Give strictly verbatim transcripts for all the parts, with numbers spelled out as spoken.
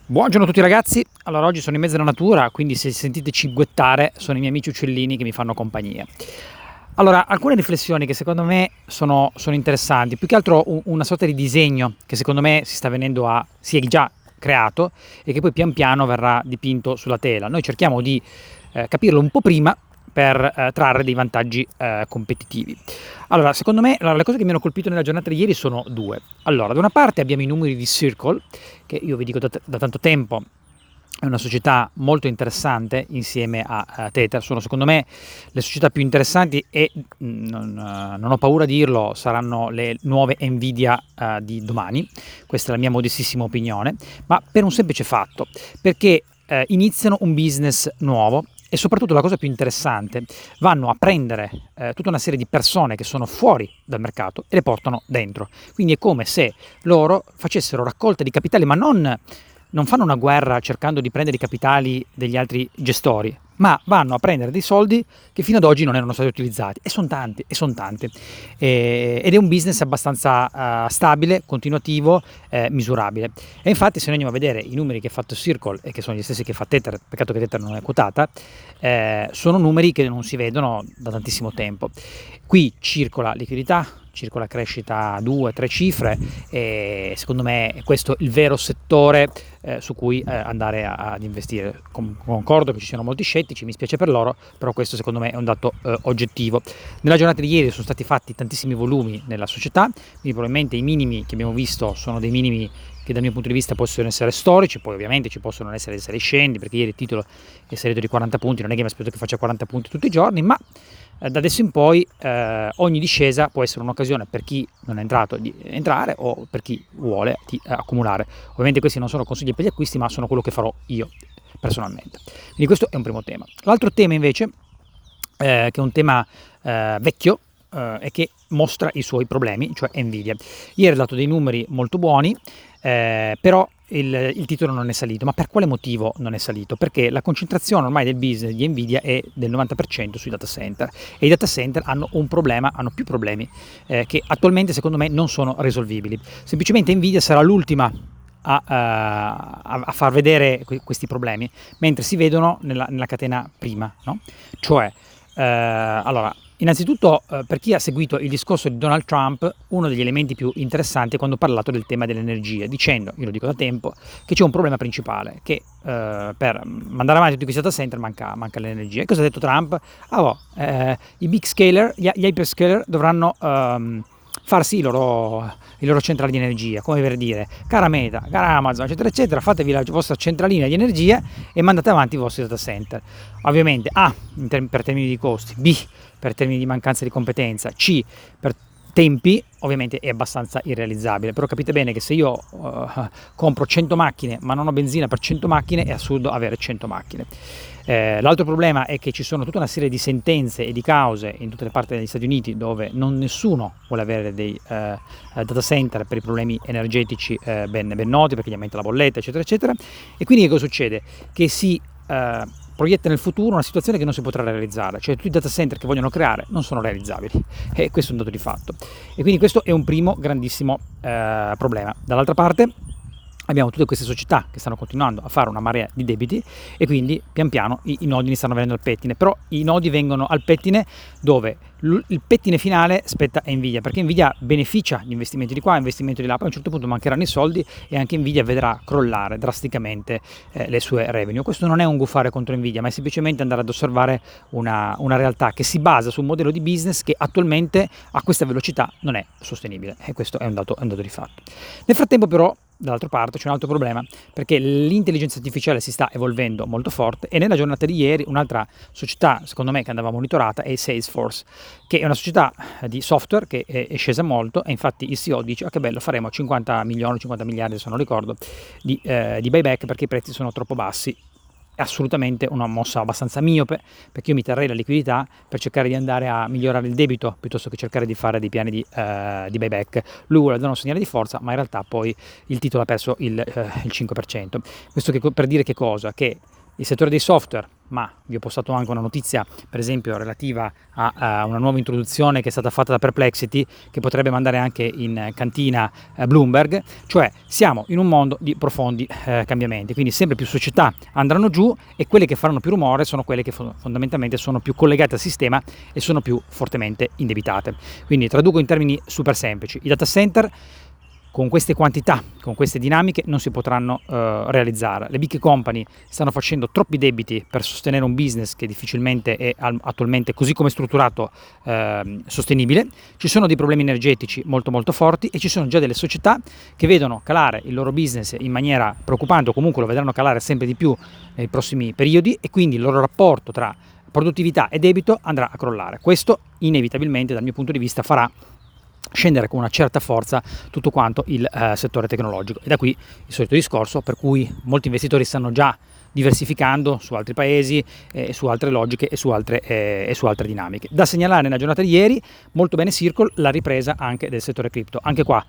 Buongiorno a tutti ragazzi, allora oggi sono in mezzo alla natura, quindi se sentite cinguettare sono i miei amici uccellini che mi fanno compagnia. Allora, alcune riflessioni che secondo me sono, sono interessanti, più che altro un- una sorta di disegno che secondo me si sta venendo a, si è già creato e che poi pian piano verrà dipinto sulla tela. Noi cerchiamo di eh, capirlo un po' prima per eh, trarre dei vantaggi eh, competitivi. Allora, secondo me, allora, le cose che mi hanno colpito nella giornata di ieri sono due. Allora, da una parte abbiamo i numeri di Circle, che io vi dico da, da tanto tempo è una società molto interessante insieme a, a Tether. Sono secondo me le società più interessanti e mh, non, eh, non ho paura di dirlo, saranno le nuove Nvidia eh, di domani. Questa è la mia modestissima opinione, ma per un semplice fatto, perché eh, iniziano un business nuovo e soprattutto la cosa più interessante, vanno a prendere eh, tutta una serie di persone che sono fuori dal mercato e le portano dentro. Quindi è come se loro facessero raccolta di capitali, ma non, non fanno una guerra cercando di prendere i capitali degli altri gestori, ma vanno a prendere dei soldi che fino ad oggi non erano stati utilizzati. E sono tanti, e sono tanti. E, ed è un business abbastanza uh, stabile, continuativo, eh, misurabile. E infatti se noi andiamo a vedere i numeri che ha fatto Circle e che sono gli stessi che fa Tether, peccato che Tether non è quotata, eh, sono numeri che non si vedono da tantissimo tempo. Qui circola liquidità, circola crescita a due tre cifre e secondo me è questo il vero settore eh, su cui eh, andare a, ad investire. Com- concordo che ci siano molti scettici, mi spiace per loro, però questo secondo me è un dato eh, oggettivo. Nella giornata di ieri sono stati fatti tantissimi volumi nella società, quindi probabilmente i minimi che abbiamo visto sono dei minimi che dal mio punto di vista possono essere storici, poi ovviamente ci possono essere dei saliscendi, perché ieri il titolo è salito di quaranta punti, non è che mi aspetto che faccia quaranta punti tutti i giorni, ma da adesso in poi eh, ogni discesa può essere un'occasione per chi non è entrato di entrare o per chi vuole di eh, accumulare. Ovviamente questi non sono consigli per gli acquisti, ma sono quello che farò io personalmente. Quindi questo è un primo tema. L'altro tema invece, eh, che è un tema eh, vecchio, eh, e che mostra i suoi problemi, cioè Nvidia. Ieri ha dato dei numeri molto buoni, eh, però il, il titolo non è salito. Ma per quale motivo non è salito? Perché la concentrazione ormai del business di Nvidia è del novanta per cento sui data center e i data center hanno un problema, hanno più problemi eh, che attualmente secondo me non sono risolvibili. Semplicemente Nvidia sarà l'ultima a, a, a far vedere questi problemi, mentre si vedono nella, nella catena prima, no? Cioè, eh, allora, innanzitutto, eh, per chi ha seguito il discorso di Donald Trump, uno degli elementi più interessanti è quando ha parlato del tema dell'energia, dicendo, io lo dico da tempo, che c'è un problema principale, che eh, per mandare avanti tutti questi data center manca, manca l'energia. E cosa ha detto Trump? Ah, oh, eh, i big scaler, gli, gli hyperscaler dovranno ehm, farsi i loro, i loro centrali di energia, come per dire, cara Meta, cara Amazon, eccetera, eccetera, fatevi la vostra centralina di energia e mandate avanti i vostri data center. Ovviamente A, in term- per termini di costi, B, per termini di mancanza di competenza, C, per tempi, ovviamente è abbastanza irrealizzabile, però capite bene che se io uh, compro cento macchine ma non ho benzina per cento macchine è assurdo avere cento macchine. Eh, l'altro problema è che ci sono tutta una serie di sentenze e di cause in tutte le parti degli Stati Uniti dove non nessuno vuole avere dei eh, data center per i problemi energetici eh, ben, ben noti, perché gli aumenta la bolletta, eccetera, eccetera. E quindi che cosa succede? Che si eh, proietta nel futuro una situazione che non si potrà realizzare, cioè tutti i data center che vogliono creare non sono realizzabili, e questo è un dato di fatto. E quindi questo è un primo grandissimo eh, problema. Dall'altra parte abbiamo tutte queste società che stanno continuando a fare una marea di debiti e quindi pian piano i, i nodi ne stanno venendo al pettine, però i nodi vengono al pettine dove il pettine finale spetta a Nvidia, perché Nvidia beneficia di investimenti di qua, investimenti di là, poi a un certo punto mancheranno i soldi e anche Nvidia vedrà crollare drasticamente eh, le sue revenue. Questo non è un gufare contro Nvidia, ma è semplicemente andare ad osservare una, una realtà che si basa su un modello di business che attualmente a questa velocità non è sostenibile, e questo è un dato, è un dato di fatto. Nel frattempo però, dall'altra parte c'è un altro problema, perché l'intelligenza artificiale si sta evolvendo molto forte e nella giornata di ieri un'altra società, secondo me, che andava monitorata è Salesforce, che è una società di software che è, è scesa molto, e infatti il C E O dice: ah, che bello, faremo cinquanta milioni, cinquanta miliardi, se non ricordo, di, eh, di buyback perché i prezzi sono troppo bassi. È assolutamente una mossa abbastanza miope, perché io mi terrei la liquidità per cercare di andare a migliorare il debito piuttosto che cercare di fare dei piani di, uh, di buyback. Lui vuole dare un segnale di forza, ma in realtà poi il titolo ha perso il, uh, il cinque per cento. Questo che, per dire che cosa? Che il settore dei software, ma vi ho postato anche una notizia per esempio relativa a, a una nuova introduzione che è stata fatta da Perplexity, che potrebbe mandare anche in cantina eh, Bloomberg, cioè siamo in un mondo di profondi eh, cambiamenti, quindi sempre più società andranno giù e quelle che faranno più rumore sono quelle che fo- fondamentalmente sono più collegate al sistema e sono più fortemente indebitate. Quindi traduco in termini super semplici: i data center con queste quantità, con queste dinamiche non si potranno uh, realizzare. Le big company stanno facendo troppi debiti per sostenere un business che difficilmente è al- attualmente, così come strutturato, uh, sostenibile. Ci sono dei problemi energetici molto molto forti e ci sono già delle società che vedono calare il loro business in maniera preoccupante, o comunque lo vedranno calare sempre di più nei prossimi periodi, e quindi il loro rapporto tra produttività e debito andrà a crollare. Questo inevitabilmente dal mio punto di vista farà scendere con una certa forza tutto quanto il eh, settore tecnologico, e da qui il solito discorso per cui molti investitori stanno già diversificando su altri paesi, eh, su altre logiche e su altre, eh, e su altre dinamiche. Da segnalare nella giornata di ieri molto bene Circle la ripresa anche del settore cripto. Anche qua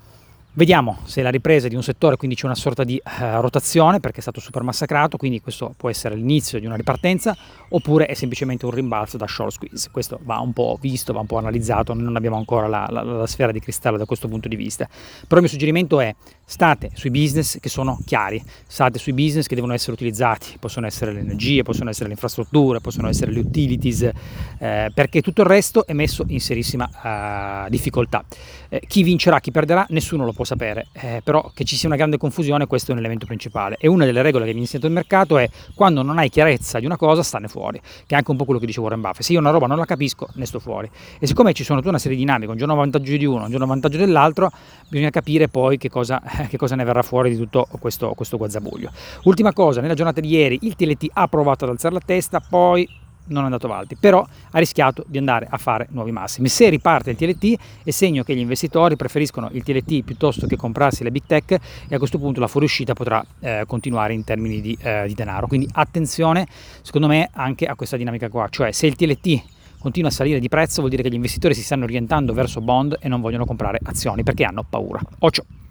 vediamo se la ripresa di un settore, quindi c'è una sorta di uh, rotazione perché è stato super massacrato, quindi questo può essere l'inizio di una ripartenza, oppure è semplicemente un rimbalzo da short squeeze. Questo va un po' visto, va un po' analizzato, non abbiamo ancora la, la, la sfera di cristallo da questo punto di vista. Però il mio suggerimento è: state sui business che sono chiari, state sui business che devono essere utilizzati, possono essere le energie, possono essere le infrastrutture, possono essere le utilities, eh, perché tutto il resto è messo in serissima uh, difficoltà. Eh, chi vincerà, chi perderà, nessuno lo può sapere, eh, però che ci sia una grande confusione, questo è un elemento principale. E una delle regole che viene insegnato il mercato è: quando non hai chiarezza di una cosa, stane fuori, che è anche un po' quello che dice Warren Buffett. Se io una roba non la capisco, ne sto fuori. E siccome ci sono tutta una serie di dinamiche, un giorno a vantaggio di uno, un giorno a vantaggio dell'altro, bisogna capire poi che cosa, che cosa ne verrà fuori di tutto questo, questo guazzabuglio. Ultima cosa, nella giornata di ieri il T L T ha provato ad alzare la testa, poi non è andato avanti, però ha rischiato di andare a fare nuovi massimi. Se riparte il T L T è segno che gli investitori preferiscono il T L T piuttosto che comprarsi le big tech, e a questo punto la fuoriuscita potrà eh, continuare in termini di, eh, di denaro. Quindi attenzione, secondo me, anche a questa dinamica qua, cioè se il T L T continua a salire di prezzo vuol dire che gli investitori si stanno orientando verso bond e non vogliono comprare azioni perché hanno paura. Occhio!